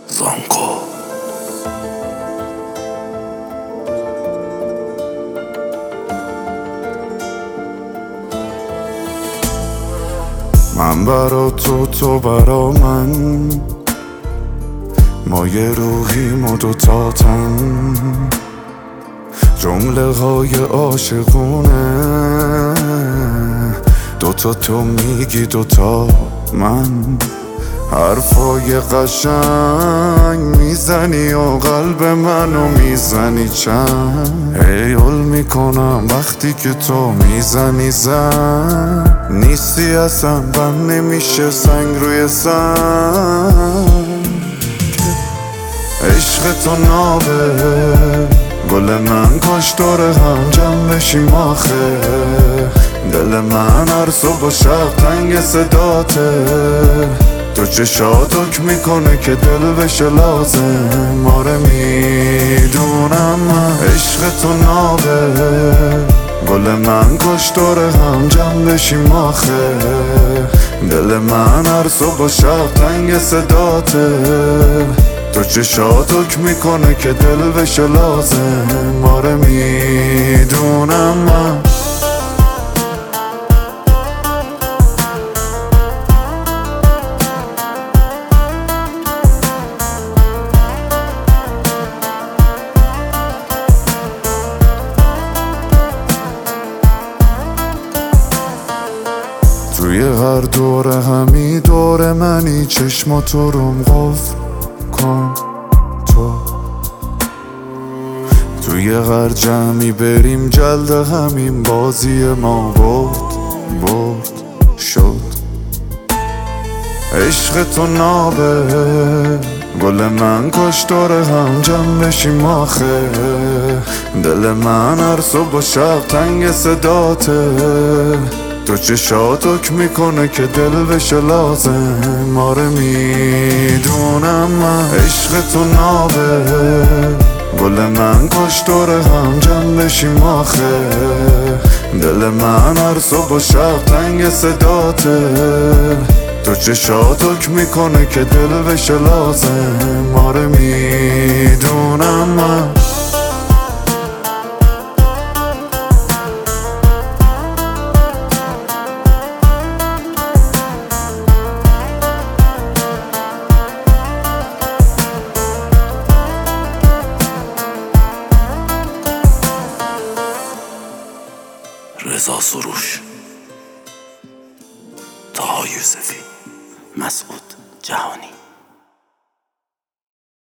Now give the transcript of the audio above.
زانکو. من برا تو برا من، ما یه روحیم و دوتا تن، جمله های عاشقونه، دوتا تو میگی دوتا من، حرفای قشنگ میزنی و قلب منو میزنی چند، هیول میکنم وقتی که تو میزنی زن، نیستی اصلا بند نمیشه سنگ روی سنگ، عشق تو نابه گل من، کاش دور هم جمع بشیم آخه، دل من هر صبح و شب تنگ صداته، تو چشات حکم میکنه که دل بشه لازم، آره میدونم من عشق تو نابه گل من، کاش دور هم جمع بشیم آخه، دل من هر صبح و شب تنگ صداته، تو چشات حکم میکنه که دل بشه لازم، آره میدونم من. توی هر دوره همی دور منی، چشماتو روم قفل کن تو، توی هر جمعی بریم جلد همین بازی ما برد شد، عشق تو نابه گل من، کاش دور هم جمع بشیم آخه، دل من هر صبح و شب تنگ صداته، تو چشات حکم میکنه که دل بشه لازم، آره میدونم من عشق تو نابه گل من، کاش دور هم جمع بشیم آخه، دل من هر صبح و شب تنگ صداته، تو چشات حکم میکنه که دل بشه لازم، آره میدونم من. رضا سروش، طه یوسفی، مسعود جهانی.